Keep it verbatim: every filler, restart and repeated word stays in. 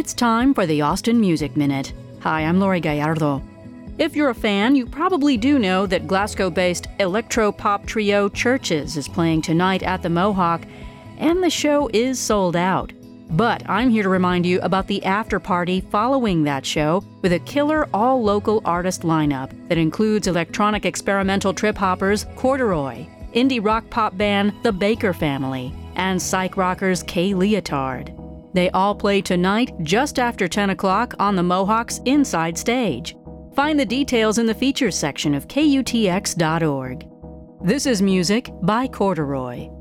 It's time for the Austin Music Minute. Hi, I'm Lori Gallardo. If you're a fan, you probably do know that Glasgow-based electro-pop trio Chvrches is playing tonight at the Mohawk, and the show is sold out. But I'm here to remind you about the after-party following that show with a killer all-local artist lineup that includes electronic experimental trip-hoppers Corduroy, indie rock pop band The Baker Family, and psych rockers Kay Leotard. They all play tonight just after ten o'clock on the Mohawk's Inside Stage. Find the details in the features section of K U T X dot org. This is music by Corduroy.